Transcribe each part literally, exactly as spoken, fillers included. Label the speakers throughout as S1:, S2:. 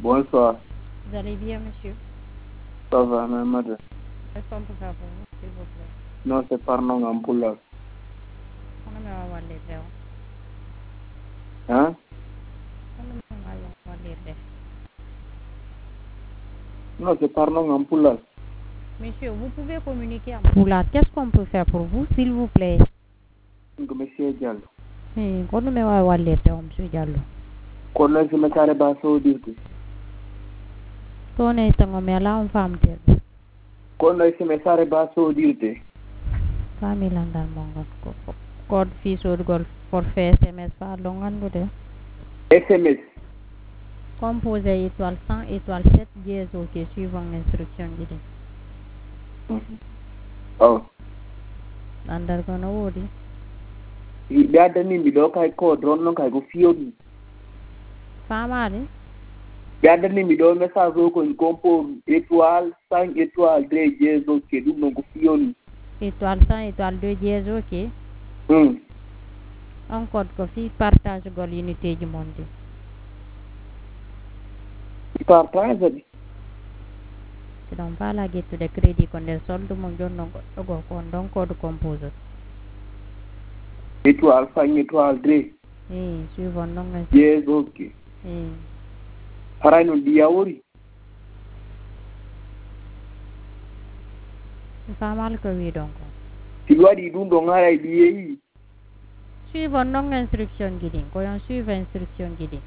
S1: Bonsoir.
S2: Vous allez bien, monsieur?
S1: Ça va, même madame.
S2: Est-ce qu'on peut faire pour vous, s'il vous plaît?
S1: Non, c'est pardon en poula.
S2: On ne va pas les faire.
S1: Hein?
S2: On ne va pas les faire.
S1: Non, c'est pardon en poula.
S2: Monsieur, vous pouvez communiquer en poula. Qu'est-ce qu'on peut faire pour vous, s'il vous plaît?
S1: Monsieur Diallo.
S2: Oui, on ne va pas les faire, monsieur Diallo.
S1: Qu'on a jamais carré bas au dire.
S2: On est en train là, on femme de.
S1: Qu'on a jamais carré bas au dire.
S2: Famille dans mon code fils ou golf forfait S M S par longan de.
S1: S M S.
S2: Composé étoile cent, étoile sept, dièse, ok, suivant l'instruction guidée.
S1: Oh.
S2: Andar kono wodi.
S1: Dada ni mi do kay ko don non kay go fioni.
S2: Famade.
S1: Dada ni mi do message ko compo étoile cinq étoile deux dièse ok dum non go fioni.
S2: Étoile cent, étoile deux dièse ok.
S1: Hmm.
S2: On code ko fi partage gol unité du monde.
S1: Partage.
S2: Si non pas la getto de crédit con del soldo mo jonno go con don code composé.
S1: Étoile cinq étoile deux.
S2: Eh, suivant non.
S1: Yes, ok.
S2: Eh.
S1: Haray no diawori.
S2: Fa mal ko wi donc.
S1: Si wadi dum do ngara diyeyi.
S2: Suivant non instruction guiding. Ko yon suivre instruction guiding.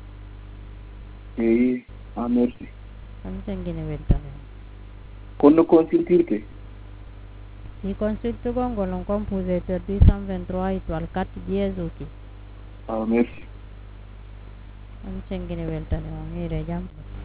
S1: Eh, ah merci.
S2: Am tengine weltane.
S1: Kono consultirte.
S2: Si consulte con golon composé deux cent vingt-trois étoile quatre dièse ok.
S1: Ah merci.
S2: Am tengine weltane on ire jam.